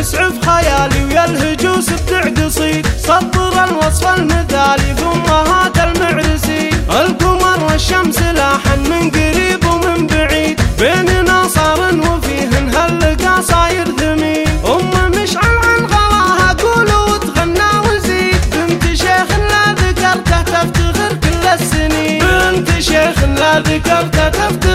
يسعف خيالي ويا الهجوس ابدع قصيد، سطر الوصف المثالي في امهات المعرسي. القمر والشمس لاحن من قريب ومن بعيد، بيننا صار وفيهن هاللقا صاير ثمين. مشعل عن غلاها قولوا وتغنى وزيد، بنت شيخ لا ذكرته تفتخر كل السنين، بنت شيخ لا ذكرته تفتخر